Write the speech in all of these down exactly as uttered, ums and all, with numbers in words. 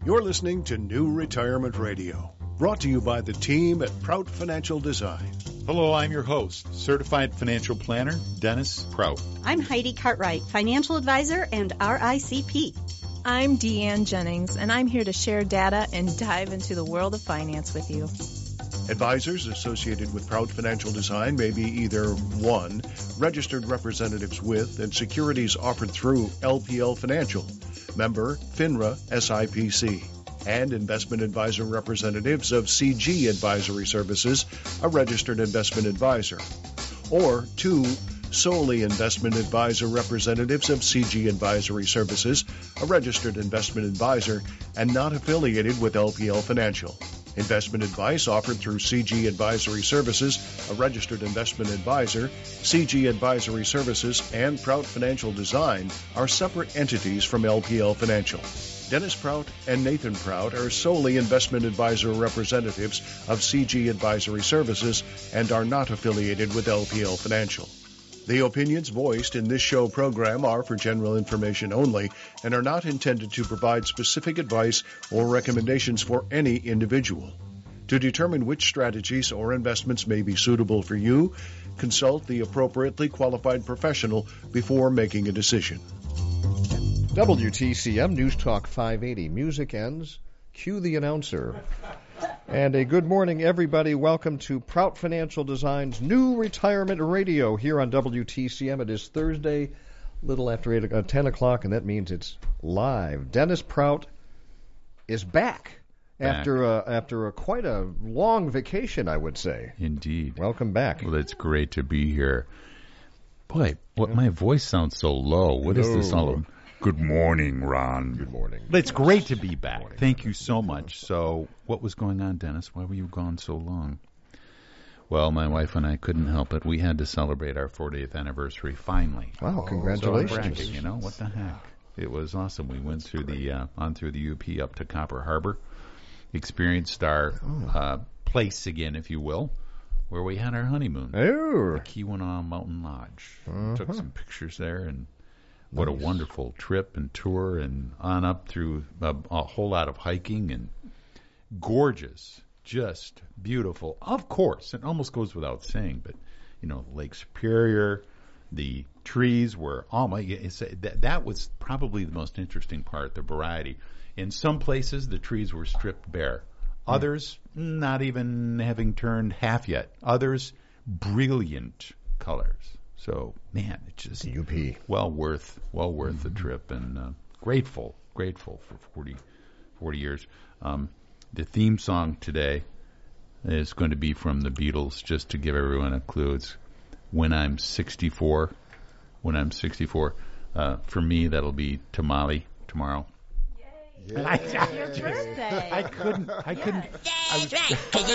You're listening to New Retirement Radio, brought to you by the team at Prout Financial Design. Hello, I'm your host, Certified Financial Planner, Dennis Prout. I'm Heidi Cartwright, Financial Advisor and R I C P. I'm Deanne Jennings, and I'm here to share data and dive into the world of finance with you. Advisors associated with Prout Financial Design may be either one, registered representatives with and securities offered through L P L Financial, member FINRA S I P C, and investment advisor representatives of C G Advisory Services, a registered investment advisor, or two, solely investment advisor representatives of C G Advisory Services, a registered investment advisor, and not affiliated with L P L Financial. Investment advice offered through C G Advisory Services, a registered investment advisor, C G Advisory Services, and Prout Financial Design are separate entities from L P L Financial. Dennis Prout and Nathan Prout are solely investment advisor representatives of C G Advisory Services and are not affiliated with L P L Financial. The opinions voiced in this show program are for general information only and are not intended to provide specific advice or recommendations for any individual. To determine which strategies or investments may be suitable for you, consult the appropriately qualified professional before making a decision. W T C M News Talk five eighty. Music ends. Cue the announcer. And a good morning, everybody. Welcome to Prout Financial Design's New Retirement Radio here on W T C M. It is Thursday, little after eight, uh, ten o'clock, and that means it's live. Dennis Prout is back, back. after a, after a quite a long vacation, I would say. Indeed. Welcome back. Well, it's great to be here. Boy, what yeah. my voice sounds so low. What is no. this all about? Good morning, Ron. Good morning. But it's great to be back. Thank you so much. So what was going on, Dennis? Why were you gone so long? Well, my wife and I couldn't help it. We had to celebrate our fortieth anniversary finally. Wow, congratulations. So bragging, you know, what the heck? It was awesome. We went through the uh, on through the U P up to Copper Harbor, experienced our oh. uh, place again, if you will, where we had our honeymoon. Oh. The Keweenaw Mountain Lodge. Uh-huh. Took some pictures there, and what nice. a wonderful trip and tour, and on up through a, a whole lot of hiking, and gorgeous, just beautiful. Of course, it almost goes without saying, but, you know, Lake Superior, the trees were, oh my, it's, that, that was probably the most interesting part, the variety. In some places, the trees were stripped bare. Others, mm. not even having turned half yet. Others, brilliant colors. So, man, it's just U P. well worth, well worth mm-hmm. the trip, and uh, grateful, grateful for forty, forty years. Um, the theme song today is going to be from the Beatles, just to give everyone a clue. It's When I'm sixty-four. When I'm sixty-four. Uh, for me, that'll be Tamale tomorrow. Yay. I, I, your birthday. I couldn't. I couldn't. That's I was, right, because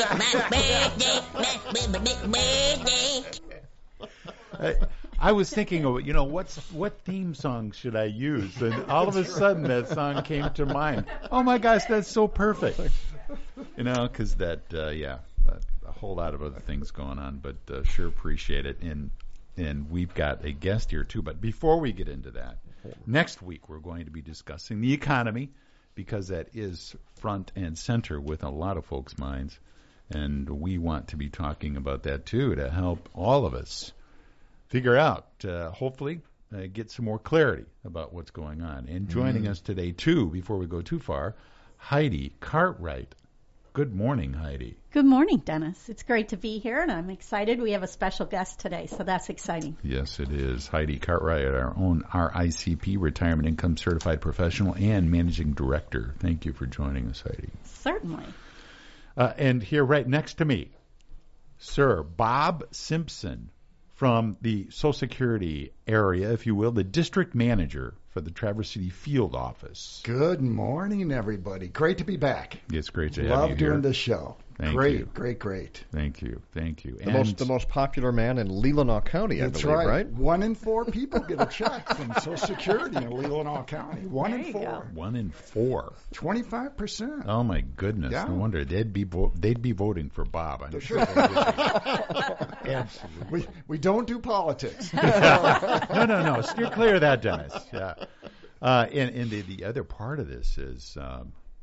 it's my birthday, my birthday. I, I was thinking, of, you know, what's what theme song should I use? And all of a sudden, that song came to mind. Oh my gosh, that's so perfect. You know, because that, uh, yeah, a whole lot of other things going on, but uh, sure appreciate it. And and we've got a guest here too. But before we get into that, next week we're going to be discussing the economy, because that is front and center with a lot of folks' minds, and we want to be talking about that too to help all of us figure out, uh, hopefully, uh, get some more clarity about what's going on. And joining mm. us today, too, before we go too far, Heidi Cartwright. Good morning, Heidi. Good morning, Dennis. It's great to be here, and I'm excited. We have a special guest today, so that's exciting. Yes, it is. Heidi Cartwright, our own R I C P, Retirement Income Certified Professional and Managing Director. Thank you for joining us, Heidi. Certainly. Uh, and here right next to me, Sir Bob Simpson, from the Social Security area, if you will, the district manager for the Traverse City Field Office. Good morning, everybody. Great to be back. It's great to Love have you here. Love doing this show. Thank great, you. great, great. Thank you, thank you. The and most the most popular man in Leelanau County, I that's believe, right. right? One in four people get a check from Social Security in Leelanau County. One there in four. Go. One in four. Twenty-five percent. Oh my goodness! Yeah. No wonder they'd be vo- they'd be voting for Bob. I'm sure. They would be. Absolutely. We we don't do politics. no, no, no. Steer clear of that, Dennis. Yeah. Uh, and and the, the other part of this is um,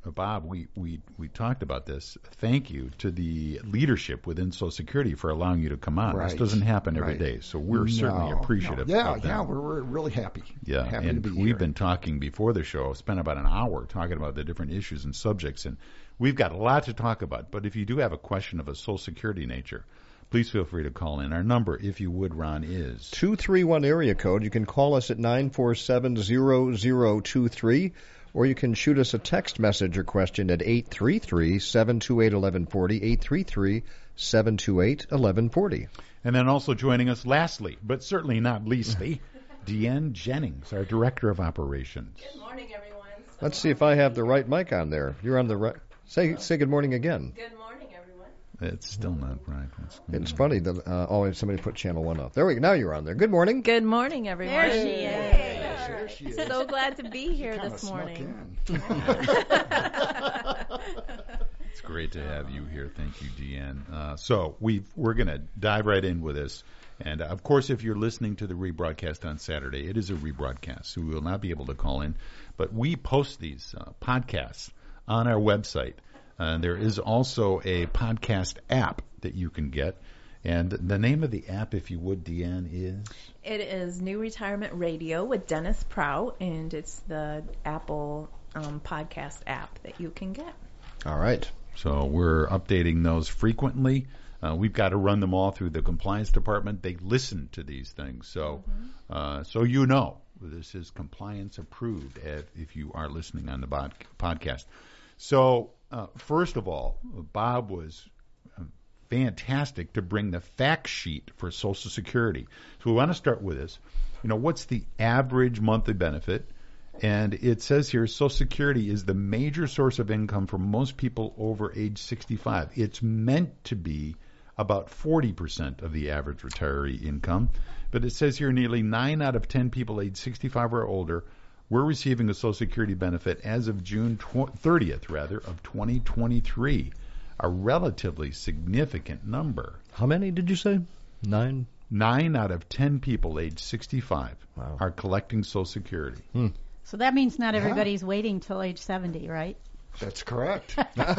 Bob, we, we, we talked about this. Thank you to the leadership within Social Security for allowing you to come on. Right. This doesn't happen every Right. day, so we're certainly No, appreciative no. Yeah, of that. yeah, we're, we're really happy. Yeah, happy and to be we've here. been talking before the show, spent about an hour talking about the different issues and subjects, and we've got a lot to talk about. But if you do have a question of a Social Security nature, please feel free to call in. Our number, if you would, Ron, is two three one area code. You can call us at nine four seven, zero zero two three, or you can shoot us a text message or question at eight three three, seven two eight, one one four zero, eight three three, seven two eight, one one four zero. And then also joining us, lastly, but certainly not leastly, Deanne Jennings, our Director of Operations. Good morning, everyone. So Let's see if I have the right mic on there. You're on the right. Say say good morning again. Good morning, everyone. It's still not right. It's, It's funny that uh, oh, somebody put channel one up. There we go. Now you're on there. Good morning. Good morning, everyone. There she is. There she is. So glad to be here Kinda this snuck morning. in. It's great to have you here. Thank you, Deanne. Uh, so we've, we're going to dive right in with this. And, uh, of course, if you're listening to the rebroadcast on Saturday, it is a rebroadcast, so we will not be able to call in. But we post these uh, podcasts on our website. Uh, there is also a podcast app that you can get. And the name of the app, if you would, Deanne, is? It is New Retirement Radio with Dennis Prout, and it's the Apple um, podcast app that you can get. All right. So we're updating those frequently. Uh, we've got to run them all through the compliance department. They listen to these things. So mm-hmm. uh, so you know this is compliance approved if, if you are listening on the bod- podcast. So uh, first of all, Bob was fantastic to bring the fact sheet for Social Security. So we want to start with this. You know, what's the average monthly benefit? And it says here Social Security is the major source of income for most people over age sixty-five. It's meant to be about forty percent of the average retiree income. But it says here nearly nine out of ten people age sixty-five or older were receiving a Social Security benefit as of June thirtieth, rather, of twenty twenty-three. A relatively significant number. How many did you say? Nine? Nine out of ten people age sixty-five Wow. are collecting Social Security. Hmm. So that means not everybody's waiting till age seventy, right? That's correct.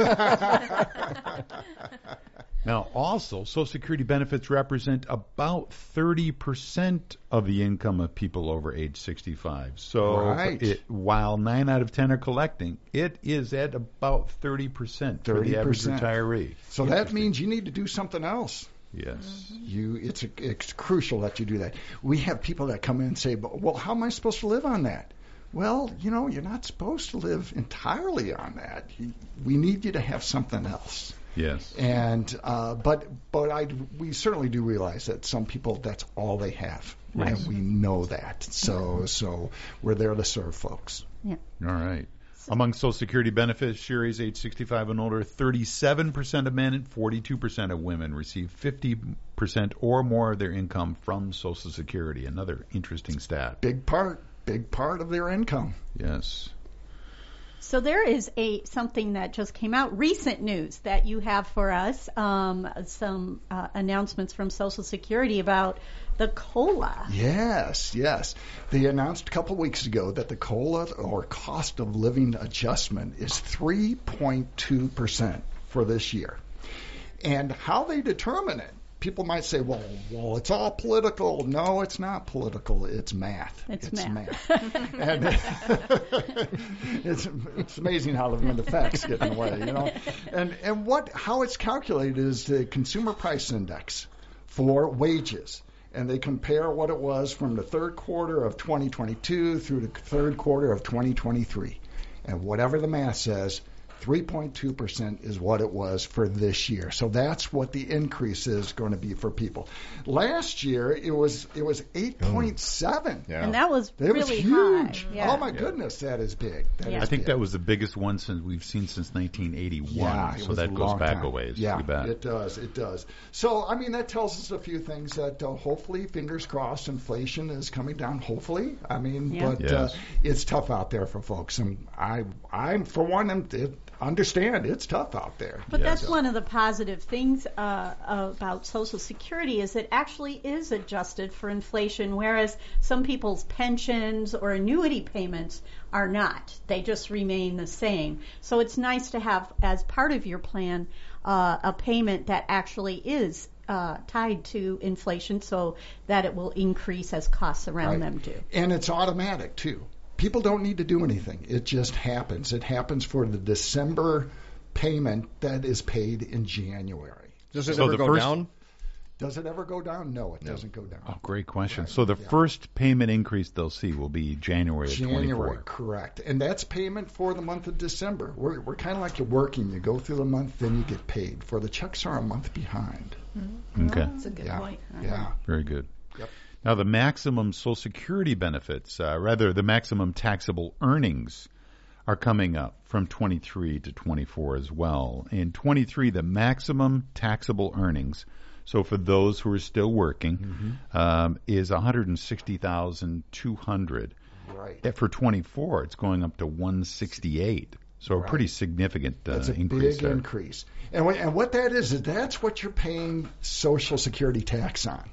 Now, also, Social Security benefits represent about thirty percent of the income of people over age sixty-five. So Right. it, while nine out of ten are collecting, it is at about thirty percent for the average thirty percent. retiree. So that means you need to do something else. Yes. You, it's a, it's crucial that you do that. We have people that come in and say, "Well, how am I supposed to live on that?" Well, you know, you're not supposed to live entirely on that. We need you to have something else. Yes. And uh, but but I we certainly do realize that some people that's all they have, Yes. and we know that. So so we're there to serve folks. Yeah. All right. Among Social Security beneficiaries age sixty-five and older, thirty-seven percent of men and forty-two percent of women receive fifty percent or more of their income from Social Security. Another interesting stat. Big part, big part of their income. Yes. So there is a something that just came out, recent news that you have for us, um, some uh, announcements from Social Security about the COLA. Yes, yes. They announced a couple weeks ago that the COLA, or cost of living adjustment, is three point two percent for this year. And how they determine it, people might say, well, well, it's all political. No, it's not political. It's math. It's math. math. and it's, it's amazing how the, when the facts get in the way, you know. And and what how it's calculated is the consumer price index for wages. And they compare what it was from the third quarter of twenty twenty-two through the third quarter of twenty twenty-three. And whatever the math says, three point two percent is what it was for this year. So that's what the increase is going to be for people. Last year, it was it was eight point seven. Yeah. And that was It was really huge. high. Yeah. Oh, my goodness, that is big. That Yeah. is I think big. that was the biggest one since we've seen since nineteen eighty-one. Yeah, it so was that a goes long back time. a ways. Yeah, You bet. it does. It does. So, I mean, that tells us a few things that uh, hopefully, fingers crossed, inflation is coming down. Hopefully, I mean, Yeah. but Yes. uh, it's tough out there for folks. And I, I'm for one, I'm, it, understand it's tough out there. But Yes. that's one of the positive things uh, about Social Security is it actually is adjusted for inflation, whereas some people's pensions or annuity payments are not. They just remain the same. So it's nice to have, as part of your plan, uh, a payment that actually is uh, tied to inflation so that it will increase as costs around Right. them do. And it's automatic, too. People don't need to do anything. It just happens. It happens for the December payment that is paid in January. Does it So ever the go first- down? Does it ever go down? No, it doesn't go down. Oh, great question. Right. So the Yeah. first payment increase they'll see will be January of January, twenty-four. correct. And that's payment for the month of December. We're, we're kind of like you're working. You go through the month, then you get paid. For the checks are a month behind. Okay, That's a good yeah. point. Yeah. very good. Yep. Now, the maximum Social Security benefits, uh, rather, the maximum taxable earnings are coming up from twenty-three to twenty-four as well. In twenty-three, the maximum taxable earnings, so for those who are still working, Mm-hmm. um, is one hundred sixty thousand two hundred Right. dollars. For twenty-four, it's going up to one hundred sixty-eight dollars. So a Right. pretty significant uh, That's a increase big there. increase. And what, and what that is, is that's what you're paying Social Security tax on.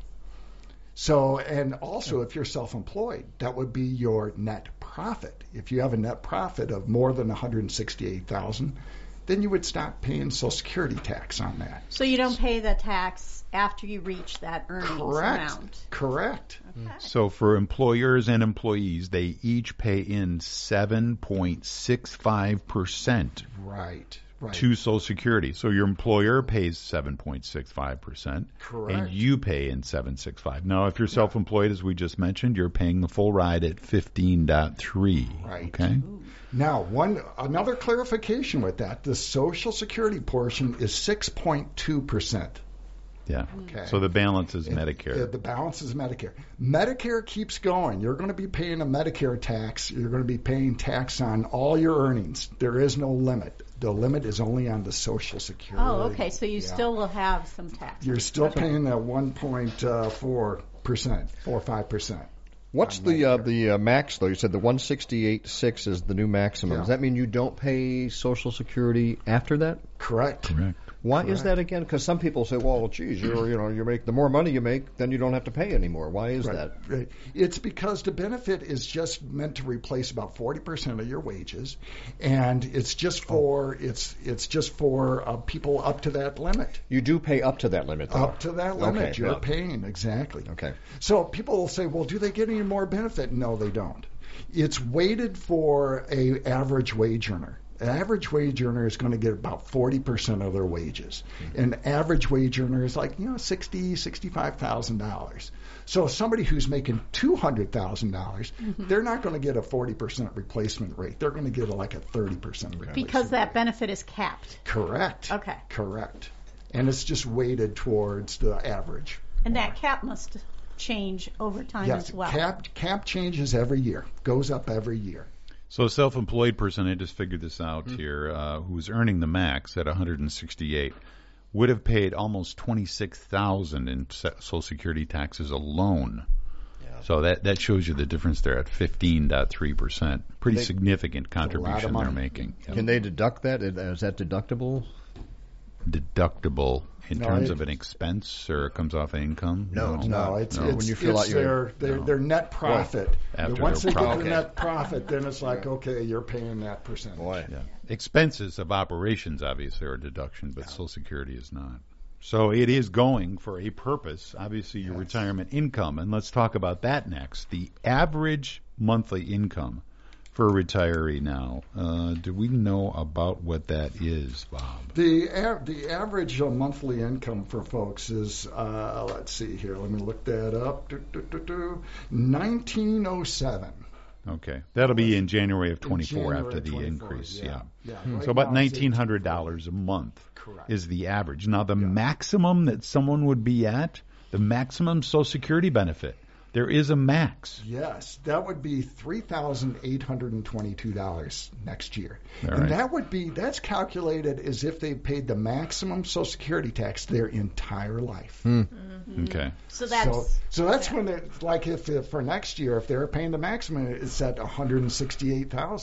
So, and also if you're self-employed, that would be your net profit. If you have a net profit of more than one hundred sixty-eight thousand dollars, then you would stop paying Social Security tax on that. So you don't pay the tax after you reach that earnings Correct. amount. Correct. So for employers and employees, they each pay in seven point six five percent Right. Right. to Social Security. So your employer pays seven point six five percent, Correct. and you pay in seven point six five. Now, if you're self-employed, as we just mentioned, you're paying the full ride at fifteen point three. Right. Okay. Now, one another clarification with that: the Social Security portion is six point two percent. Yeah. Okay. So the balance is Uh, Medicare. The balance is Medicare. Medicare keeps going. You're going to be paying a Medicare tax. You're going to be paying tax on all your earnings. There is no limit. The limit is only on the Social Security. Oh, okay. So you Yeah. still will have some tax. You're still paying that one point four percent, four or five percent. What's on the uh, Medicare. the uh, max though? You said the one sixty-eight point six is the new maximum. Yeah. Does that mean you don't pay Social Security after that? Correct. Correct. Why is Correct. that again? Because some people say, well, geez, you're, you know, you make the more money you make, then you don't have to pay anymore. Why is Right, that? right. It's because the benefit is just meant to replace about forty percent of your wages, and it's just for it's it's just for uh, people up to that limit. You do pay up to that limit, though. Up to that limit, Okay, you're yeah. paying exactly. Okay. So people will say, well, do they get any more benefit? No, they don't. It's weighted for a average wage earner. An average wage earner is going to get about forty percent of their wages. An average wage earner is like, you know, sixty thousand dollars, sixty-five thousand dollars. So somebody who's making two hundred thousand dollars, they're not going to get a forty percent replacement rate. They're going to get a, like a thirty percent replacement Because that rate. benefit is capped. Correct. Okay. Correct. And it's just weighted towards the average. And that cap must change over time Yes, as well. cap cap changes every year, goes up every year. So a self-employed person, I just figured this out Mm-hmm. here, uh, who's earning the max at one hundred sixty-eight, would have paid almost twenty-six thousand in se- Social Security taxes alone. So that, that shows you the difference there at fifteen point three percent. Pretty They- significant lot of contribution they're money. making. Yep. Can they deduct that? Is that deductible? Deductible in No, terms it- of an expense, or it comes off income? No, it's No, not. it's, No, it's, when you fill it's out your- their, their, No. their net profit. After Once their they get profit. the net profit, then it's like, okay, you're paying that percentage. Boy. Yeah. Expenses of operations, obviously, are a deduction, but Social Security is not. So it is going for a purpose, obviously, your Yes. retirement income. And let's talk about that next. The average monthly income for a retiree now. Uh, do we know about what that is, Bob? The a- the average uh, monthly income for folks is, uh, let's see here, let me look that up, do, do, do, do, nineteen oh seven. Okay. That'll be in January of twenty-four January after of the twenty-four, increase. yeah. Yeah. Yeah, right So about now it's nineteen hundred dollars a month Correct. is the average. Now, the maximum that someone would be at, the maximum Social Security benefit, there is a max. Yes, that would be three thousand eight hundred twenty-two dollars next year. All and right. that would be, that's calculated as if they paid the maximum Social Security tax their entire life. Okay. So that's So, so that's when it, like if, if for next year, if they're paying the maximum, it's at one hundred sixty-eight thousand dollars.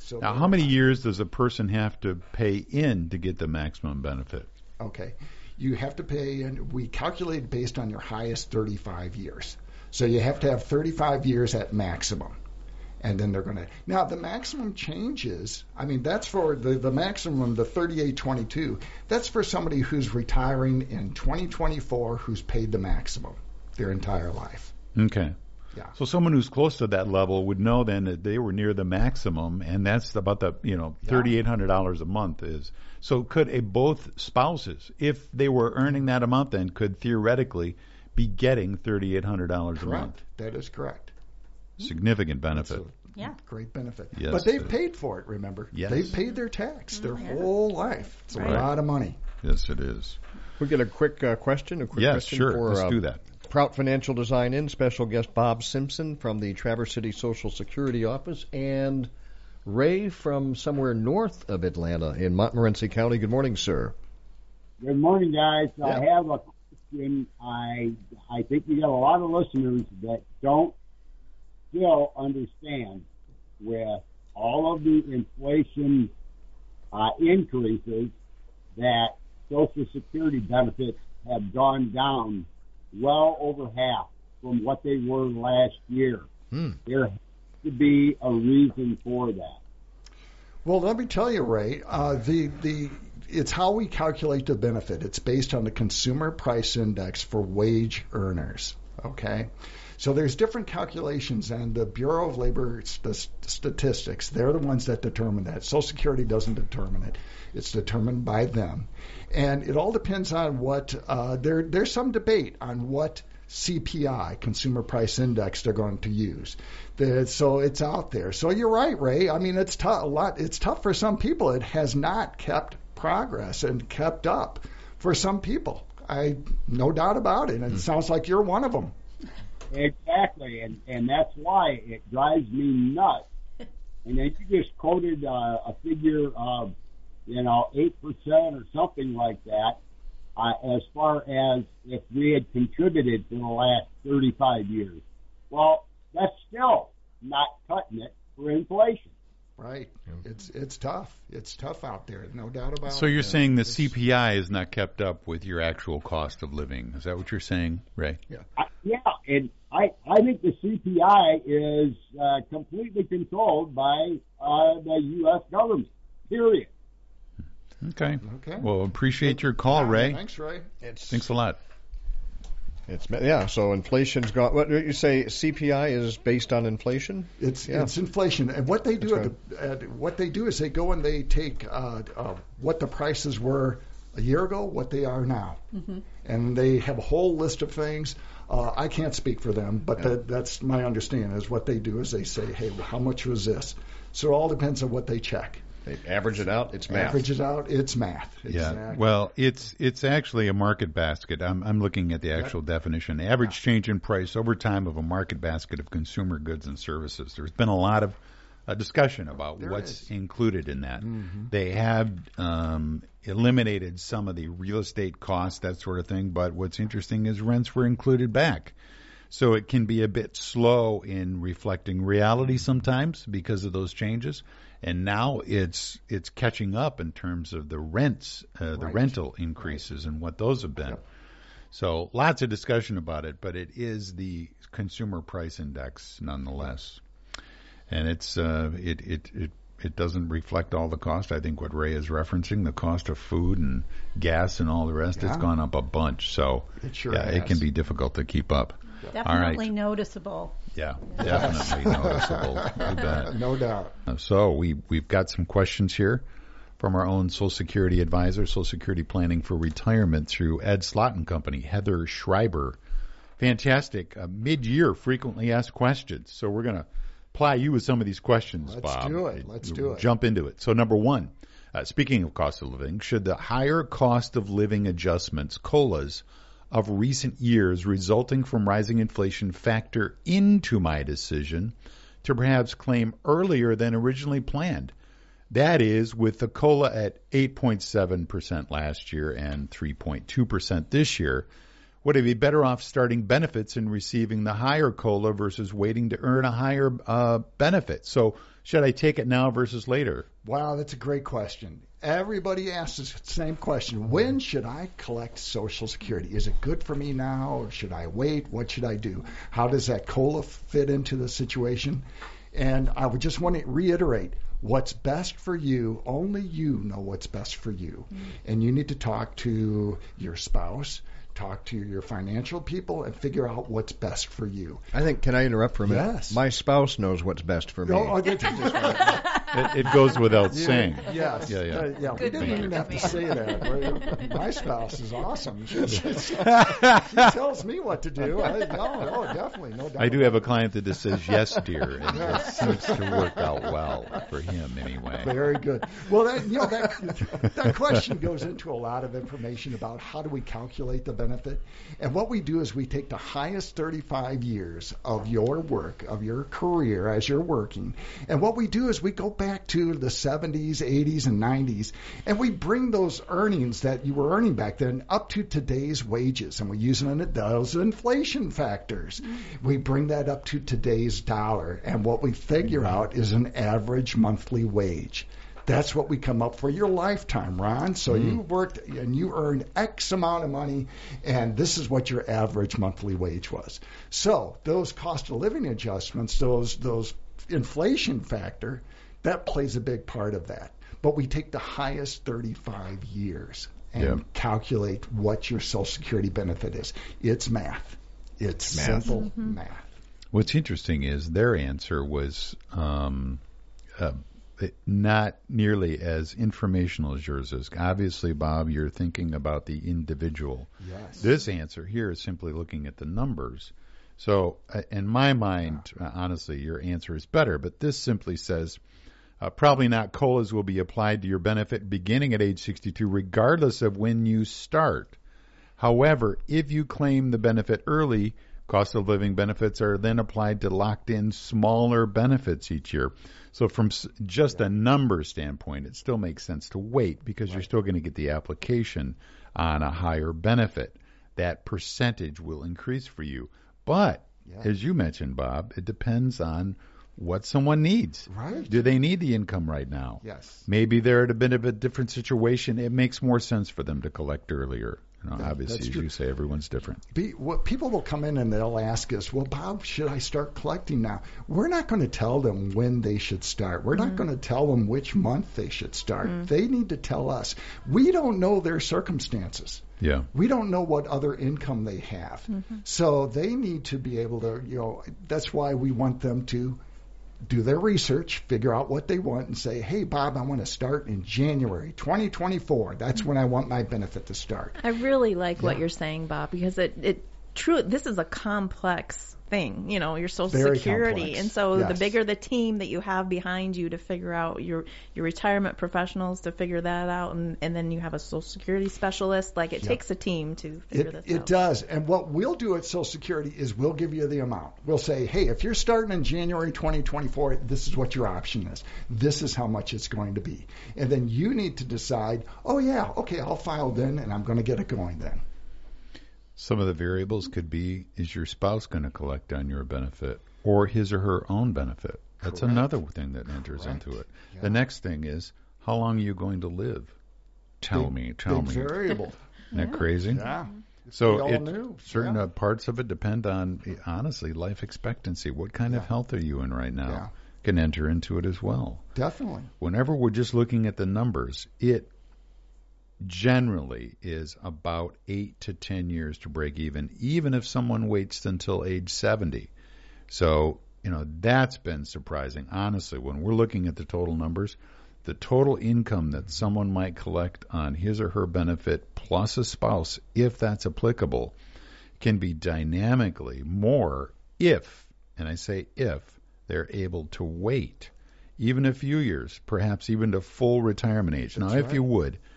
So Now, how many years does a person have to pay in to get the maximum benefit? Okay. You have to pay, and we calculate based on your highest thirty-five years. So you have to have thirty-five years at maximum. And then they're going to. Now, the maximum changes. I mean, that's for the, the maximum, the thirty-eight twenty-two. That's for somebody who's retiring in twenty twenty-four who's paid the maximum their entire life. Okay. Yeah. So someone who's close to that level would know then that they were near the maximum, and that's about the, you know, thirty-eight hundred dollars a month is. So could a both spouses, if they were earning that amount then, could theoretically be getting thirty-eight hundred dollars a month? Correct. That is correct. Significant benefit. Yeah. Great benefit. Yes, but they've it is. paid for it, remember? Yes. They've paid their tax their Yeah. whole life. It's a Right. lot of money. Yes, it is. We get a quick uh, question. A quick Yes, question sure. for Let's uh, do that. Prout Financial Design in special guest Bob Simpson from the Traverse City Social Security Office and Ray from somewhere north of Atlanta in Montmorency County. Good morning, sir. Good morning, guys. Yeah. I have a question. I I think we got a lot of listeners that don't still understand with all of the inflation uh, increases that Social Security benefits have gone down well over half from what they were last year. Hmm. There has to be a reason for that. Well, let me tell you, Ray, uh, the the it's how we calculate the benefit. It's based on the Consumer Price Index for wage earners. Okay, so there's different calculations, and the Bureau of Labor St- Statistics, they're the ones that determine that. Social Security doesn't determine it. It's determined by them, and it all depends on what. Uh, there there's some debate on what C P I, Consumer Price Index, they're going to use. The, so it's out there. So you're right, Ray. I mean, it's tough. A lot. It's tough for some people. It has not kept progress and kept up for some people. I no doubt about it. And it sounds like you're one of them. Exactly, and and that's why it drives me nuts. And then you just quoted uh, a figure of, you know, eight percent or something like that, uh, as far as if we had contributed for the last thirty-five years. Well, that's still not cutting it for inflation. Right. It's it's tough. It's tough out there. No doubt about it. So you're And saying the it's- C P I is not kept up with your actual cost of living. Is that what you're saying, Ray? I, yeah, and I, I think the C P I is uh, completely controlled by uh, the U S government, period. Okay. Okay. Well, appreciate your call, Ray. Thanks, Ray. It's Thanks a lot. It's yeah. So inflation's gone. What you say? C P I is based on inflation. It's Yeah. it's inflation, and what they do That's at the, at, what they do is they go and they take uh, uh, what the prices were a year ago, what they are now, Mm-hmm. and they have a whole list of things. Uh, I can't speak for them, but Yeah. that, that's my understanding. Is what they do is they say, hey, how much was this? So it all depends on what they check. They average it out. It's math. Average it out, it's math. Yeah. Exactly. Well, it's it's actually a market basket. I'm I'm looking at the actual definition. Average change in price over time of a market basket of consumer goods and services. There's been a lot of uh, discussion about There what's is. included in that. Mhm. They have um, eliminated some of the real estate costs, that sort of thing. But what's interesting is rents were included back. So it can be a bit slow in reflecting reality sometimes because of those changes. And now it's it's catching up in terms of the rents, uh, the Right. rental increases and what those have been. Yep. So lots of discussion about it, but it is the consumer price index nonetheless. And it's uh, it, it it it doesn't reflect all the cost. I think what Ray is referencing, the cost of food and gas and all the rest, Yeah. it's gone up a bunch. So It sure yeah, it has. can be difficult to keep up. Definitely noticeable. Yeah, definitely noticeable. You bet. No doubt. Uh, So we we've got some questions here from our own Social Security advisor, Social Security Planning for Retirement through Ed Slott and Company, Heather Schreiber. Fantastic. Uh, mid-year frequently asked questions. So we're going to ply you with some of these questions, Let's Bob. do it. Let's do it. Jump into it. So number one, uh, speaking of cost of living, should the higher cost of living adjustments, COLAs, of recent years resulting from rising inflation factor into my decision to perhaps claim earlier than originally planned? That is, with the COLA at eight point seven percent last year and three point two percent this year, would I be better off starting benefits and receiving the higher COLA versus waiting to earn a higher uh, benefit? So should I take it now versus later? Wow, that's a great question. Everybody asks the same question. When should I collect Social Security? Is it good for me now, or should I wait? What should I do? How does that COLA fit into the situation? And I would just want to reiterate, what's best for you, only you know what's best for you. Mm-hmm. And you need to talk to your spouse, talk to your financial people, and figure out what's best for you. I think, can I interrupt for a minute? Yes. My spouse knows what's best for me. Oh, oh, that's just right. It, it goes without saying. Yes. Yeah, yeah. Uh, yeah. We didn't Thank even you. have to say that. My spouse is awesome. She, she, she tells me what to do. I, no, no, definitely. No doubt. I do have a client that just says yes, dear, and it seems to work out well for him anyway. Very good. Well, that, you know, that, that question goes into a lot of information about how do we calculate the benefit. And what we do is we take the highest thirty-five years of your work, of your career as you're working, and what we do is we go back to the seventies, eighties, and nineties, and we bring those earnings that you were earning back then up to today's wages, and we use them in those inflation factors. We bring that up to today's dollar, and what we figure out is an average monthly wage. That's what we come up for your lifetime, Ron. So mm. you worked and you earned X amount of money, and this is what your average monthly wage was. So those cost of living adjustments, those those inflation factor, that plays a big part of that. But we take the highest thirty-five years and yeah. calculate what your Social Security benefit is. It's math. It's math. simple Mm-hmm. math. What's interesting is their answer was um, uh, not nearly as informational as yours is. Obviously, Bob, you're thinking about the individual. Yes. This answer here is simply looking at the numbers. So, uh, in my mind, uh, honestly, your answer is better, but this simply says uh, probably not COLAs will be applied to your benefit beginning at age sixty-two, regardless of when you start. However, if you claim the benefit early, cost of living benefits are then applied to locked-in smaller benefits each year. So from s- just yeah. a number standpoint, it still makes sense to wait because right. you're still going to get the application on a higher benefit. That percentage will increase for you. But, yeah. as you mentioned, Bob, it depends on what someone needs. Right. Do they need the income right now? Yes. Maybe they're at a bit of a different situation. It makes more sense for them to collect earlier. You know, Yeah, obviously, that's as true. you say, everyone's different. Be, what, people will come in and they'll ask us, well, Bob, should I start collecting now? We're not going to tell them when they should start. We're mm-hmm. not going to tell them which month they should start. Mm-hmm. They need to tell us. We don't know their circumstances. Yeah. We don't know what other income they have. Mm-hmm. So they need to be able to, you know, that's why we want them to do their research, figure out what they want, and say, hey, Bob, I want to start in January twenty twenty-four. That's when I want my benefit to start. I really like Yeah. what you're saying, Bob, because it, it true. This is a complex thing, you know, your Social Very Security, complex. and so Yes. the bigger the team that you have behind you to figure out your your retirement professionals to figure that out, and, and then you have a Social Security specialist. Like it Yep. takes a team to figure It, this it out. does. And what we'll do at Social Security is we'll give you the amount. We'll say, hey, if you're starting in January twenty twenty-four, this is what your option is. This is how much it's going to be. And then you need to decide, oh, yeah, okay, I'll file then, and I'm going to get it going then. Some of the variables could be, is your spouse going to collect on your benefit or his or her own benefit? That's Correct. another thing that enters Correct. into it. Yeah. The next thing is, how long are you going to live? Tell Big- me, tell big me. variable. Isn't that crazy? Yeah. So We all it, knew. certain Yeah. uh, parts of it depend on, honestly, life expectancy. What kind of Yeah. health are you in right now? Yeah. Can enter into it as well. Definitely. Whenever we're just looking at the numbers, it generally is about eight to ten years to break even, even if someone waits until age seventy. So, you know, that's been surprising. Honestly, when we're looking at the total numbers, the total income that someone might collect on his or her benefit plus a spouse, if that's applicable, can be dynamically more if, and I say if, they're able to wait even a few years, perhaps even to full retirement age. That's now, if right. you would,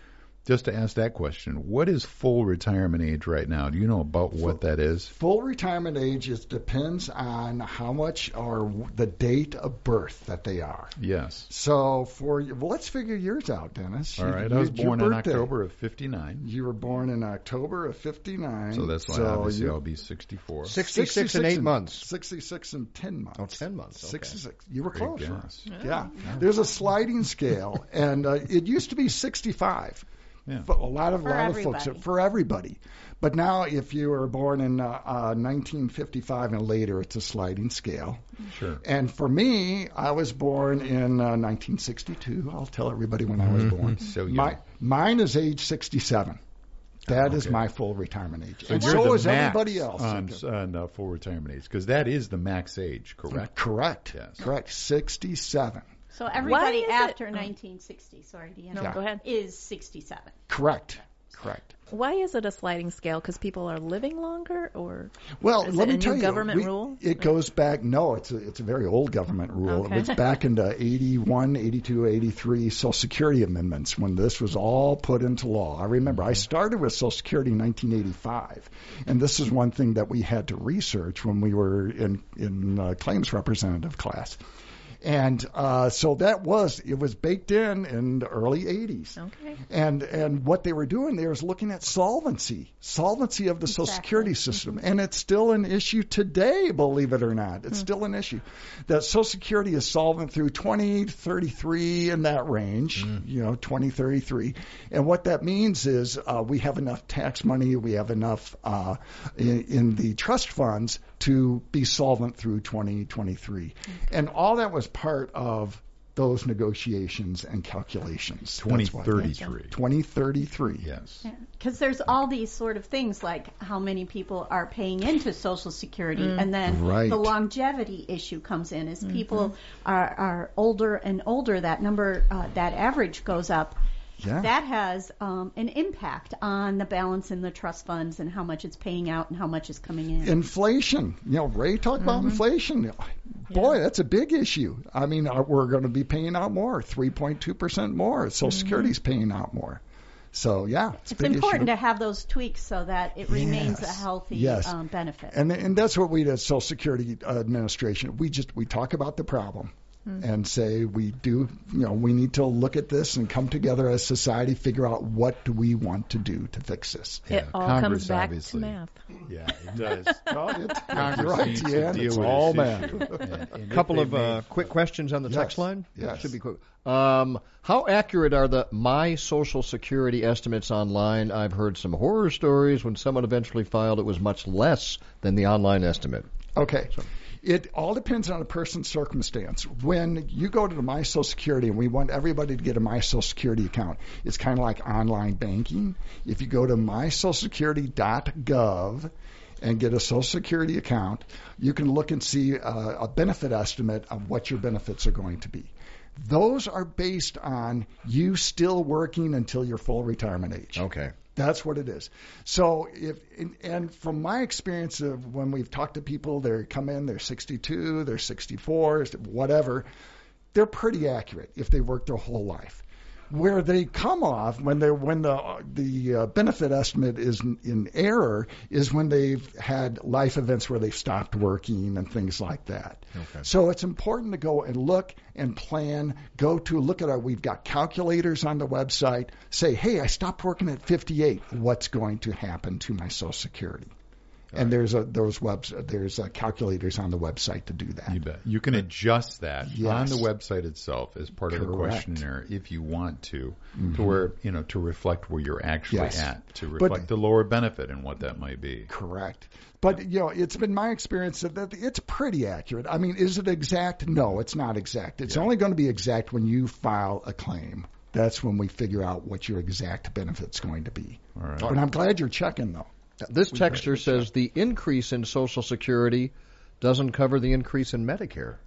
just to ask that question, what is full retirement age right now? Do you know about what that is? Full retirement age is depends on how much or the date of birth that they are. Yes. So for well, let's figure yours out, Dennis. All You- right. you- I was your born in birthday. October of fifty-nine. You were born in October of fifty-nine. So that's why so obviously you- I'll be sixty-four. sixty-six and eight months. sixty-six and ten months. Oh, ten months. Okay. sixty-six. You were Great close. guess. Yeah. There's a sliding scale, and uh, it used to be sixty-five. Yeah. But a lot of For a lot of folks everybody. for everybody. But now, if you were born in uh, uh, nineteen fifty-five and later, it's a sliding scale. Sure. And for me, I was born in uh, nineteen sixty-two. I'll tell everybody when I was born. So young. My, mine is age sixty-seven. That is Okay. my full retirement age. So and you're so the is max everybody else. on, on uh, full retirement age, because that is the max age, correct? Correct. Yes. Correct. sixty-seven. So everybody is it- after oh. nineteen sixty, sorry, Deanna, No, Yeah. go ahead. is sixty-seven. Correct. Correct. Why is it a sliding scale? Because people are living longer, or Well, Is let it me a tell new you, government we- rule? it goes back. No, it's a, it's a very old government rule. Okay. It was back into eighty-one, eighty-two, eighty-three Social Security amendments when this was all put into law. I remember I started with Social Security in nineteen eighty-five, and this is one thing that we had to research when we were in in uh, claims representative class. And uh, so that was it was baked in in the early eighties. Okay. And and what they were doing there was looking at solvency, solvency of the Social Exactly. Security system, and it's still an issue today. Believe it or not, it's still an issue. That Social Security is solvent through twenty thirty-three in that range, you know, twenty thirty-three. And what that means is uh, we have enough tax money, we have enough uh, in, in the trust funds to be solvent through twenty twenty-three. And all that was part of those negotiations and calculations. twenty That's why- thirty-three. twenty thirty-three. Yes. Because there's all these sort of things like how many people are paying into Social Security, and then Right. the longevity issue comes in. As people are, are older and older, that number, uh, that average goes up. Yeah. That has um, an impact on the balance in the trust funds and how much it's paying out and how much is coming in. Inflation. You know, Ray talked about inflation. Boy, that's a big issue. I mean, uh, we're going to be paying out more, three point two percent more. Social Security's paying out more. So, yeah, it's, a It's big important issue. to have those tweaks so that it remains a Yes. healthy Yes. um, benefit. And and that's what we do at Social Security Administration. We just we talk about the problem and say we do, you know, we need to look at this and come together as society, figure out what do we want to do to fix this. Yeah, it all Congress, comes back obviously. to math. Yeah, it does. Oh, it's, Congress you're right, needs to Deanne. deal It's with all this man. issue. And- and A couple if of they uh, make- quick questions on the Yes. text line. Yes. Should be quick. Um, how accurate are the My Social Security estimates online? I've heard some horror stories. When someone eventually filed, it was much less than the online estimate. Okay. It all depends on a person's circumstance. When you go to the My Social Security, and we want everybody to get a My Social Security account, it's kind of like online banking. If you go to my social security dot gov and get a Social Security account, you can look and see uh, a benefit estimate of what your benefits are going to be. Those are based on you still working until your full retirement age. Okay. That's what it is. So if and- and from my experience of when we've talked to people, they come in, they're sixty-two, they're sixty-four, whatever, they're pretty accurate if they work their whole life. Where they come off when they when the the uh, benefit estimate is in, in error is when they've had life events where they've stopped working and things like that. Okay. So it's important to go and look and plan. Go to look at our. We've got calculators on the website. Say, hey, I stopped working at fifty-eight. What's going to happen to my Social Security? And there's a those webs there's uh calculators on the website to do that. You bet. You can adjust that Yes. on the website itself as part of the Correct. questionnaire if you want to, to where you know to reflect where you're actually Yes. at, to But- reflect the lower benefit and what that might be. Correct. But, you know, it's been my experience that, that it's pretty accurate. I mean, is it exact? No, it's not exact. It's only going to be exact when you file a claim. That's when we figure out what your exact benefit's going to be. All right. But I'm glad you're checking, though. This texter says the increase in Social Security doesn't cover the increase in Medicare.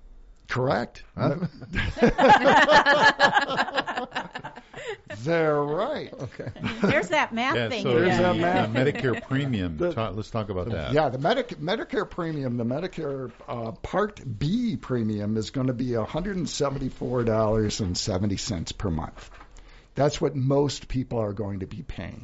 Correct. They're right. Okay. There's that math Yeah, thing so There's again. that the math. Medicare premium. The- ta- let's talk about that. Yeah, the Medic- Medicare premium, the Medicare uh, Part B premium is going to be one hundred seventy-four dollars and seventy cents per month. That's what most people are going to be paying.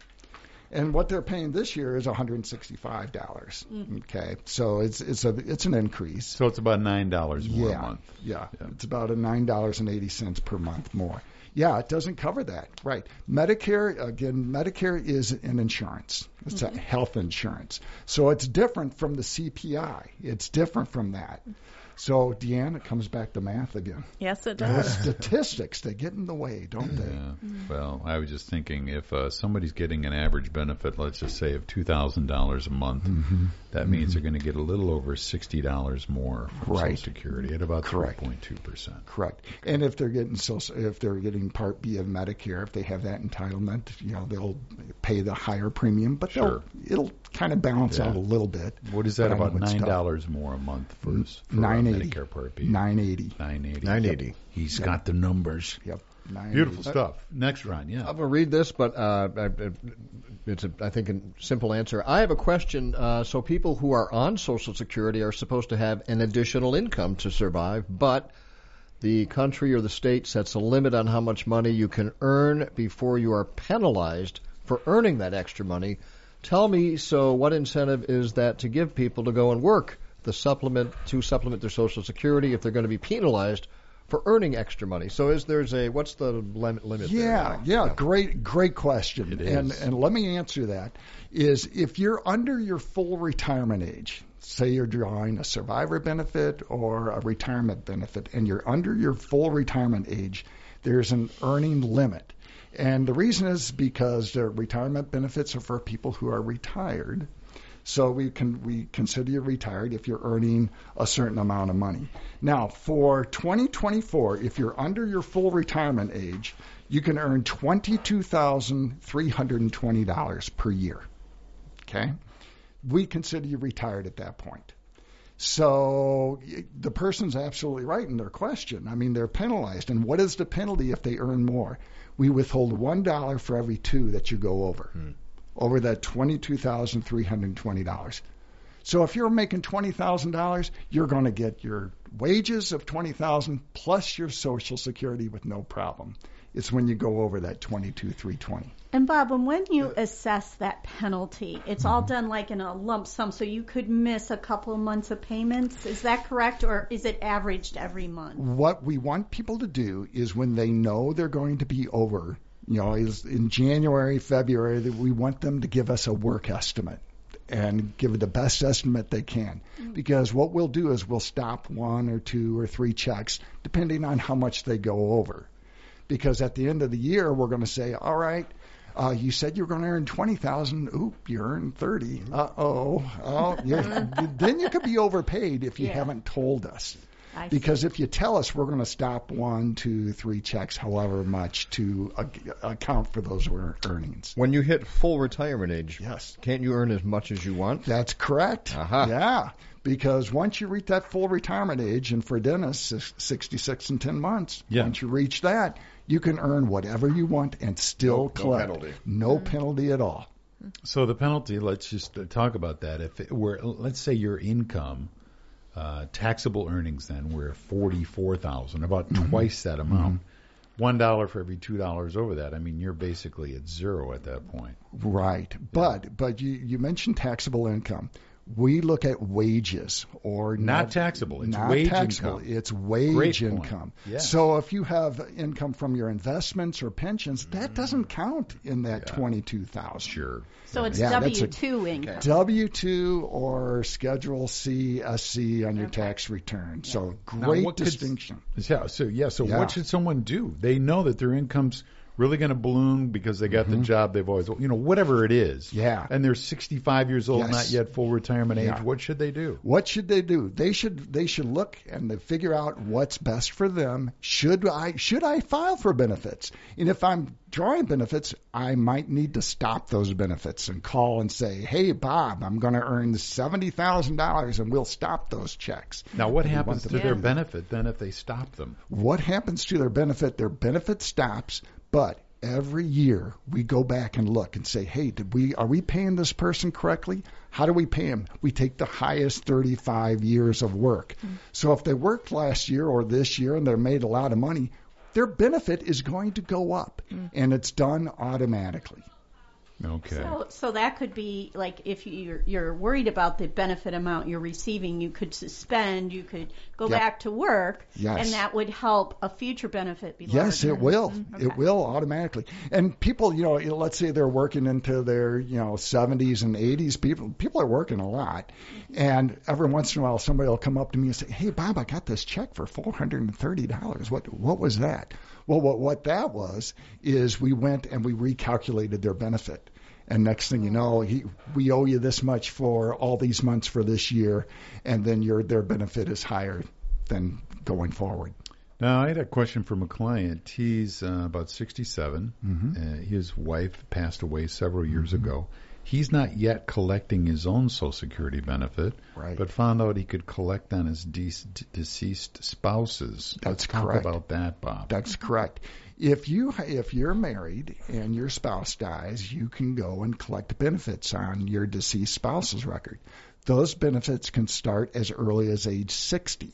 And what they're paying this year is one hundred sixty-five dollars. Mm. Okay, so it's it's a it's an increase. So it's about nine dollars more yeah, a month. Yeah, yeah, it's about a nine dollars and eighty cents per month more. Yeah, it doesn't cover that. Right. Medicare, again, Medicare is an insurance. It's mm-hmm. a health insurance. So it's different from the C P I. It's different from that. So, Deanne, it comes back to math again. Yes, it The does. statistics, they get in the way, don't they? Yeah. Well, I was just thinking if uh, somebody's getting an average benefit, let's just say of two thousand dollars a month, Mm-hmm. that means they're going to get a little over sixty dollars more from Right. Social Security at about three Correct. point two percent. Correct. And if they're getting social, if they're getting Part B of Medicare, if they have that entitlement, you know, they'll pay the higher premium, but Sure. they'll, it'll kind of balance Yeah. out a little bit. What is that, But I know about it's nine tough. dollars more a month for, for uh, nine eighty. Medicare Part B? nine eighty. nine eighty. nine eighty. He's got the numbers. Yep. nine eighty. Beautiful stuff. Next, Ron, yeah. I'm going to read this, but uh, I- I- it's, a, I think, a simple answer. I have a question. Uh, so people who are on Social Security are supposed to have an additional income to survive, but the country or the state sets a limit on how much money you can earn before you are penalized for earning that extra money. Tell me, so what incentive is that to give people to go and work the supplement to supplement their Social Security if they're going to be penalized for earning extra money? So is there's a what's the limit limit there Yeah, now? yeah, great, great question. It And is. and let me answer that. Is if you're under your full retirement age, say you're drawing a survivor benefit or a retirement benefit, and you're under your full retirement age, there's an earning limit. And the reason is because the retirement benefits are for people who are retired. So we can we consider you retired if you're earning a certain amount of money. Now, for twenty twenty-four, if you're under your full retirement age, you can earn twenty-two thousand three hundred twenty dollars per year. Okay? We consider you retired at that point. So the person's absolutely right in their question. I mean, they're penalized. And what is the penalty if they earn more? We withhold one dollar for every two that you go over. Hmm. Over that twenty-two thousand three hundred twenty dollars. So if you're making twenty thousand dollars, you're going to get your wages of twenty thousand dollars plus your Social Security with no problem. It's when you go over that twenty-two thousand three hundred twenty dollars. And Bob, and when you assess that penalty, it's all done like in a lump sum, so you could miss a couple of months of payments. Is that correct, or is it averaged every month? What we want people to do is when they know they're going to be over, you know, is in January, February, that we want them to give us a work estimate and give the best estimate they can. Because what we'll do is we'll stop one or two or three checks depending on how much they go over. Because at the end of the year, we're going to say, all right, uh, you said you were going to earn twenty thousand dollars. Oop, you earned thirty thousand dollars. Uh-oh. Oh, you're, then you could be overpaid if you Yeah. haven't told us. I Because if you tell us, we're going to stop one, two, three checks, however much, to uh, account for those ear- earnings. When you hit full retirement age, Yes. can't you earn as much as you want? That's correct. Aha. Yeah. Because once you reach that full retirement age, and for Dennis, is sixty-six and ten months, Yeah. once you reach that, you can earn whatever you want and still No- no collect. penalty. No penalty at all. So the penalty, let's just uh, talk about that. If it were, let's say your income, uh, taxable earnings then were forty-four thousand dollars, about twice that amount. One dollar for every two dollars over that. I mean, you're basically at zero at that point. Right. But but you, you mentioned taxable income. We look at wages or Not taxable. It's not wage taxable. income. It's wage Great point. income. Yes. So if you have income from your investments or pensions, that doesn't count in that Yeah. twenty-two thousand. Sure. So it's Yeah, that's a- W two income. W two or Schedule C, S C on your Okay. tax return. So Now, great what could- distinction. Yeah. So yeah. So Yeah. what should someone do? They know that their income's really going to balloon because they got the job they've always, you know, whatever it is. Yeah. And they're sixty-five years old, Yes. not yet full retirement age. Yeah. What should they do? What should they do? They should they should look and they figure out what's best for them. Should I should I file for benefits? And if I'm drawing benefits, I might need to stop those benefits and call and say, "Hey, Bob, I'm going to earn seventy thousand dollars, and we'll stop those checks." Now, what And we happens want to them their do that. benefit then if they stop them? What happens to their benefit? Their benefit stops, but every year we go back and look and say, hey, did we are we paying this person correctly? How do we pay them? We take the highest thirty-five years of work. Mm-hmm. So if they worked last year or this year and they made a lot of money, their benefit is going to go up. Mm-hmm. and it's done automatically. Okay. So, so that could be like if you're, you're worried about the benefit amount you're receiving, you could suspend, you could go Yep. back to work, Yes. and that would help a future benefit be Yes, larger. it will. Okay. It will automatically. And people, you know, let's say they're working into their, you know, seventies and eighties. People, people are working a lot, and every once in a while, somebody will come up to me and say, "Hey, Bob, I got this check for four hundred and thirty dollars. What, what was that?" Well, what, what that was is we went and we recalculated their benefit. And next thing you know, he, we owe you this much for all these months for this year, and then your their benefit is higher than going forward. Now, I had a question from a client. He's uh, about sixty-seven. Mm-hmm. Uh, his wife passed away several years mm-hmm. ago. He's not yet collecting his own Social Security benefit, right. but found out he could collect on his de- deceased spouses. That's Let's correct. Talk about that, Bob. That's correct. If you if you're married and your spouse dies, you can go and collect benefits on your deceased spouse's record. Those benefits can start as early as age sixty.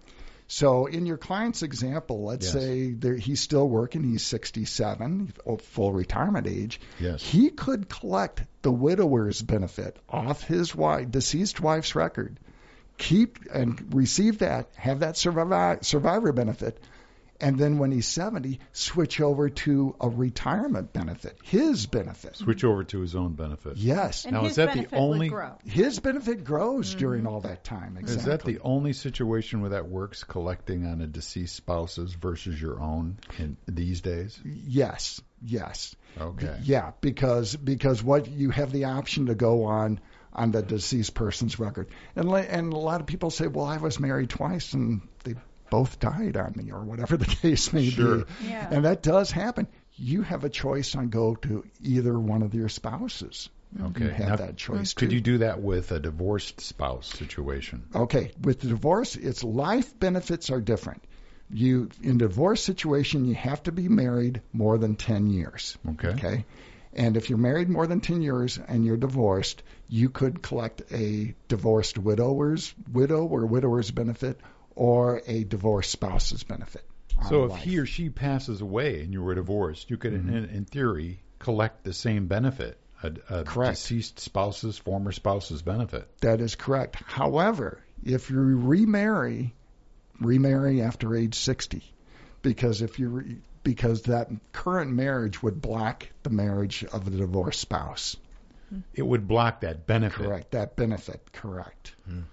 So in your client's example, let's yes. say there, he's still working, he's sixty-seven, full retirement age. Yes. He could collect the widower's benefit off his wife, deceased wife's record, keep and receive that, have that survivor, survivor benefit, and then when he's seventy, switch over to a retirement benefit, his benefit. Switch over to his own benefit. Yes. And now, his is that the benefit only? would grow. His benefit grows Mm-hmm. during all that time. Exactly. Is that the only situation where that works, collecting on a deceased spouse's versus your own in these days? Yes. Yes. Okay. Yeah, because because what you have the option to go on on the deceased person's record, and la- and a lot of people say, well, I was married twice and they both died on me, or whatever the case may Sure. be. Yeah. And that does happen. You have a choice on go to either one of your spouses. Okay. You have Now, that choice could too. you do that with a divorced spouse situation? Okay, with the divorce, its life benefits are different. You in divorce situation, you have to be married more than ten years. Okay. Okay. And if you're married more than ten years and you're divorced, you could collect a divorced widower's widow or widower's benefit or a divorced spouse's benefit. So on if life. he or she passes away and you were divorced, you could, Mm-hmm. in, in theory, collect the same benefit, a, a Correct. deceased spouse's, former spouse's benefit. That is correct. However, if you remarry, remarry after age sixty, because if you re, because that current marriage would block the marriage of the divorced spouse. It would block that benefit. Correct. That benefit. Correct.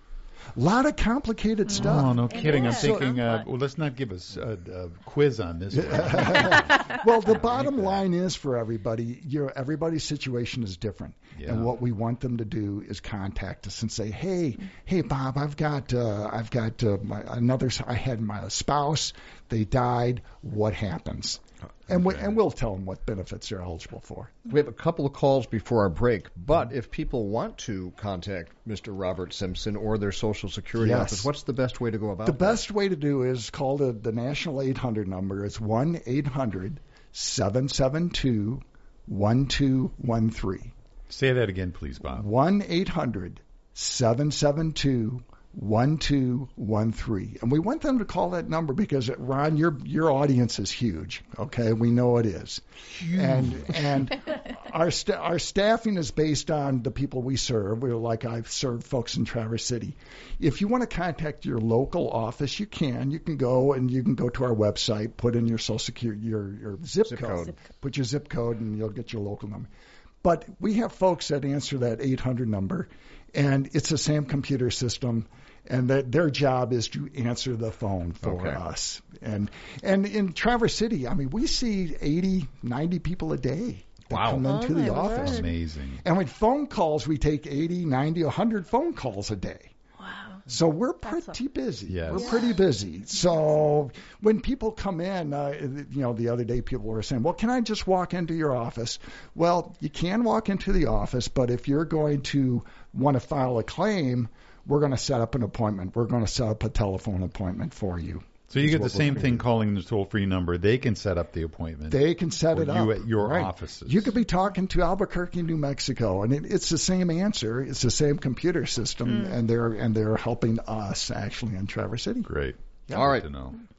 A lot of complicated stuff. Oh, no It kidding. I'm is. thinking, uh, Somewhat. well, let's not give us a, a quiz on this one. Well, the bottom line is for everybody, your everybody's situation is different, Yeah. and what we want them to do is contact us and say, "Hey, hey, Bob, I've got, uh, I've got uh, my, another. I had my spouse. They died. What happens?" And we, and we'll tell them what benefits they're eligible for. We have a couple of calls before our break, but if people want to contact Mister Robert Simpson or their Social Security Yes. office, what's the best way to go about The that? best way to do is call the, the national eight hundred number. It's one eight hundred seven seven two one two one three. Say that again, please, Bob. one eight hundred seven seven two one two one three. And we want them to call that number because, Ron, your your audience is huge. Okay, we know it is. And and our sta- our staffing is based on the people we serve. We're like I've served folks in Traverse City. If you want to contact your local office, you can. You can go and you can go to our website, put in your social security, your your zip, Zip code, code. put your zip code, and you'll get your local number. But we have folks that answer that eight hundred number, and it's the same computer system, and that their job is to answer the phone for Okay. us. And and in Traverse City, I mean, we see eighty, ninety people a day that Wow. come into Oh, the my office. word. Amazing. And with phone calls, we take eighty, ninety, one hundred phone calls a day. Wow. So we're That's pretty busy. Yes. We're pretty busy. So when people come in, uh, you know, the other day people were saying, well, can I just walk into your office? Well, you can walk into the office, but if you're going to want to file a claim, we're going to set up an appointment. We're going to set up a telephone appointment for you. So you is get the what we're same gonna thing do. calling the toll-free number. They can set up the appointment. They can set Or it you up. at your Right. offices. You could be talking to Albuquerque, New Mexico, and it, it's the same answer. It's the same computer system, and they're and they're helping us actually in Traverse City. Great. All right. Good to know.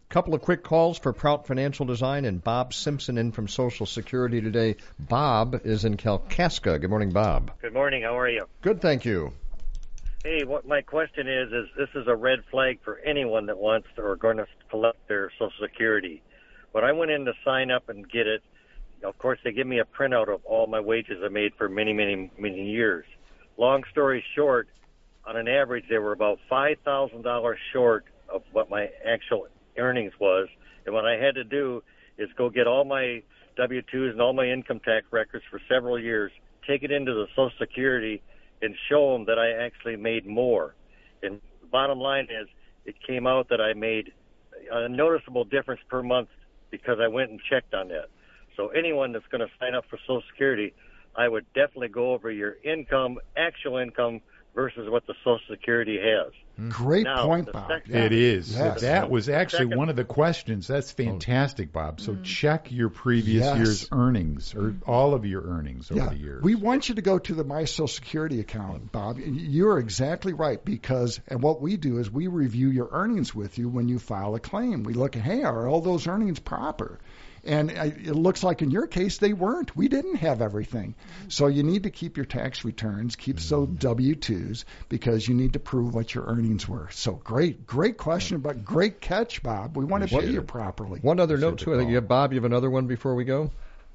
Couple of quick calls for Prout Financial Design and Bob Simpson in from Social Security today. Bob is in Kalkaska. Good morning, Bob. Good morning. How are you? Good, thank you. Hey, what my question is, is this is a red flag for anyone that wants to, or going to collect their Social Security. When I went in to sign up and get it, of course, they give me a printout of all my wages I made for many, many, many years. Long story short, on an average, they were about five thousand dollars short of what my actual earnings was. And what I had to do is go get all my W two's and all my income tax records for several years, take it into the Social Security, and show them that I actually made more. And the bottom line is, it came out that I made a noticeable difference per month because I went and checked on that. So anyone that's going to sign up for Social Security, I would definitely go over your income, actual income, versus what the Social Security has. Great now, point, Bob. Second, It is. Yes. That was actually Second. one of the questions. That's fantastic, Bob. So check your previous Yes. year's earnings, or all of your earnings over Yeah, the years. we want you to go to the My Social Security account, Bob. You're exactly right, because and what we do is we review your earnings with you when you file a claim. We look at, hey, are all those earnings proper? And it looks like in your case they weren't. We didn't have everything. So you need to keep your tax returns, keep those W two's, because you need to prove what your earnings were. So great, great question, but great catch, Bob. We want to pay Appreciate you it. properly. One other note, the too. I think call. you have, Bob, you have another one before we go?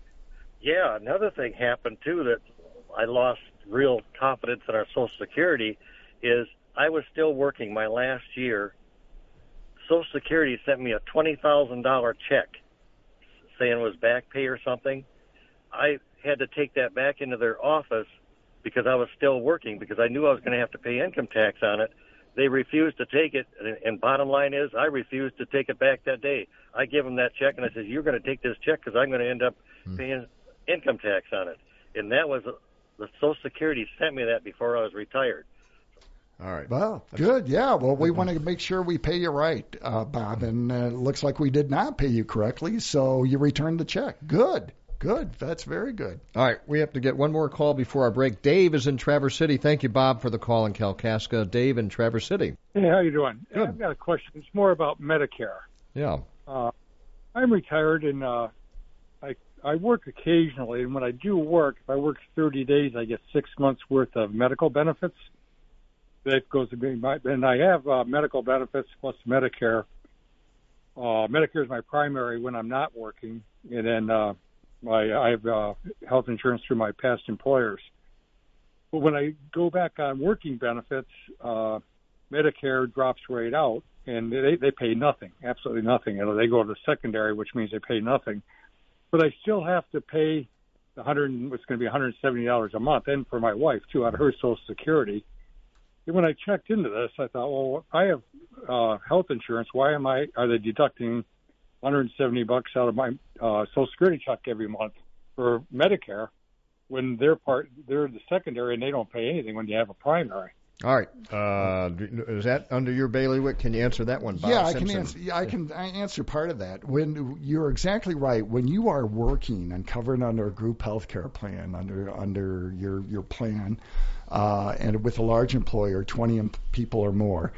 Yeah, another thing happened, too, that I lost real confidence in our Social Security is I was still working my last year. Social Security sent me a twenty thousand dollars check saying it was back pay or something. I had to take that back into their office because I was still working, because I knew I was going to have to pay income tax on it. They refused to take it, and, and bottom line is I refused to take it back that day. I give them that check, and I said, you're going to take this check because I'm going to end up paying income tax on it. And that was, the Social Security sent me that before I was retired. All right. Well, good. Yeah. Well, we want to make sure we pay you right, uh, Bob. And uh, it looks like we did not pay you correctly, so you returned the check. Good. Good. That's very good. All right, we have to get one more call before our break. Dave is in Traverse City. Thank you, Bob, for the call in Kalkaska. Dave in Traverse City. Hey, how you doing? Good. I've got a question. It's more about Medicare. Yeah. Uh, I'm retired, and uh, I I work occasionally. And when I do work, if I work thirty days, I get six months worth of medical benefits. That goes to me, my, and I have uh, medical benefits plus Medicare. Uh, Medicare is my primary when I'm not working, and then uh, my I have uh, health insurance through my past employers. But when I go back on working benefits, uh, Medicare drops right out, and they they pay nothing, absolutely nothing. You know, they go to secondary, which means they pay nothing. But I still have to pay the hundred, what's going to be one hundred seventy dollars a month, and for my wife too, out of her Social Security. And when I checked into this, I thought, well, I have uh, health insurance. Why am I? Are they deducting one hundred seventy bucks out of my uh, Social Security check every month for Medicare when they're part? They're the secondary and they don't pay anything when you have a primary. All right. Uh, is that under your bailiwick? Can you answer that one, Bob yeah, I Simpson? can answer. Yeah, I can I answer part of that. When you're exactly right, when you are working and covered under a group health care plan, under under your your plan, uh, and with a large employer, twenty people or more,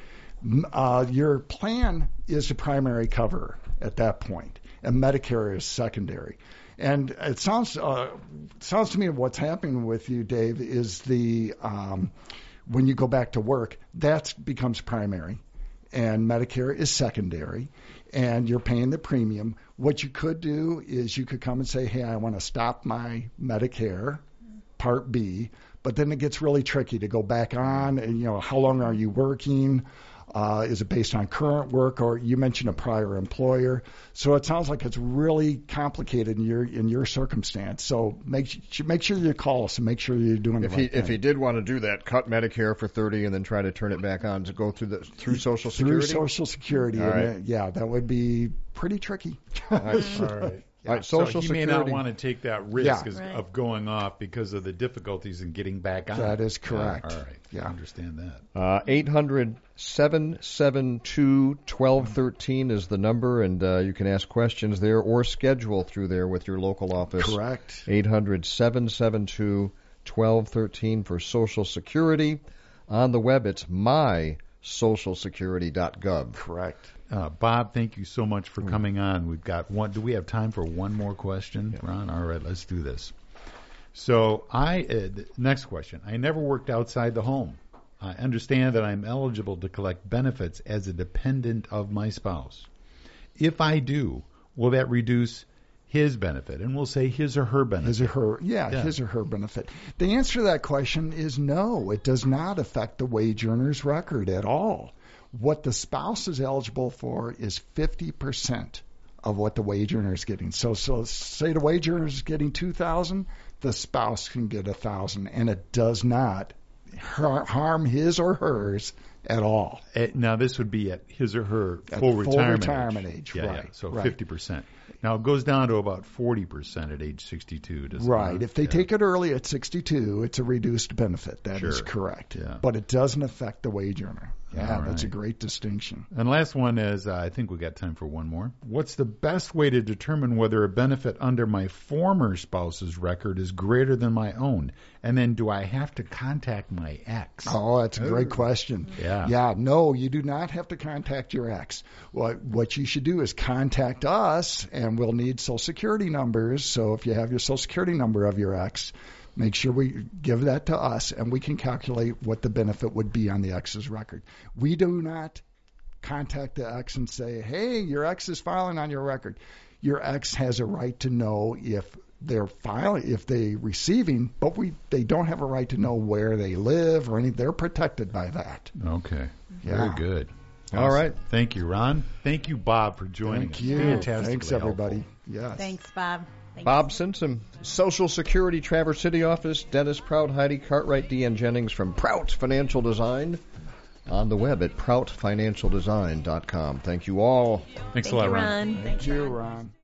uh, your plan is the primary cover at that point, and Medicare is secondary. And it sounds uh, sounds to me what's happening with you, Dave, is the um, when you go back to work, that becomes primary, and Medicare is secondary, and you're paying the premium. What you could do is you could come and say, hey, I want to stop my Medicare Part B, but then it gets really tricky to go back on, and, you know, how long are you working? Uh, is it based on current work, or you mentioned a prior employer? So it sounds like it's really complicated in your in your circumstance. So make make sure you call us and make sure you're doing If the he right thing. if he did want to do that, cut Medicare for thirty and then try to turn it back on to go through the through Social Security. Through Social Security, All and right. uh, yeah, that would be pretty tricky. All right. All right. All right, Social so he may Security. not want to take that risk Yeah. as- Right. of going off because of the difficulties in getting back on. That is correct. Yeah, all right. Yeah. I understand that. Uh, eight hundred, seven seven two, one two one three is the number, and uh, you can ask questions there or schedule through there with your local office. Correct. eight hundred, seven seven two, one two one three for Social Security. On the web, it's my social security dot gov. Correct. Uh, Bob, thank you so much for coming on. We've got one. Do we have time for one more question, yeah. Ron? All right, let's do this. So, I uh, next question. I never worked outside the home. I understand that I'm eligible to collect benefits as a dependent of my spouse. If I do, will that reduce his benefit? And we'll say his or her benefit. His or her, yeah, yeah, his or her benefit. The answer to that question is no. It does not affect the wage earner's record at all. What the spouse is eligible for is fifty percent of what the wage earner is getting. So, so say the wage earner is getting two thousand dollars, the spouse can get one thousand dollars, and it does not harm his or hers at all. At, now, this would be at his or her at full, full retirement, retirement age. age yeah, right. Yeah, so right. fifty percent. Now, it goes down to about forty percent at age sixty-two. Doesn't right. it? If they yeah. take it early at sixty-two, it's a reduced benefit. That sure. is correct. Yeah. But it doesn't affect the wage earner. Yeah, right. That's a great distinction. And last one is, uh, I think we got time for one more. What's the best way to determine whether a benefit under my former spouse's record is greater than my own? And then do I have to contact my ex? Oh, that's a great question. Yeah. Yeah, no, you do not have to contact your ex. What what you should do is contact us, and we'll need Social Security numbers. So if you have your Social Security number of your ex, make sure we give that to us, and we can calculate what the benefit would be on the ex's record. We do not contact the ex and say, hey, your ex is filing on your record. Your ex has a right to know if they're filing, if they're receiving, but we they don't have a right to know where they live or anything. They're protected by that. Okay. Yeah. Very good. All right. Thank you, Ron. Thank you, Bob, for joining Thank us. you. Fantastically Thanks, everybody. helpful. Yes. Thanks, Bob. Thanks. Bob Simpson, Social Security, Traverse City office, Dennis Prout, Heidi Cartwright, Deanne Jennings from Prout Financial Design, on the web at prout financial design dot com. Thank you all. Thanks Thank a lot, you, Ron. Ron. Thank you, Ron.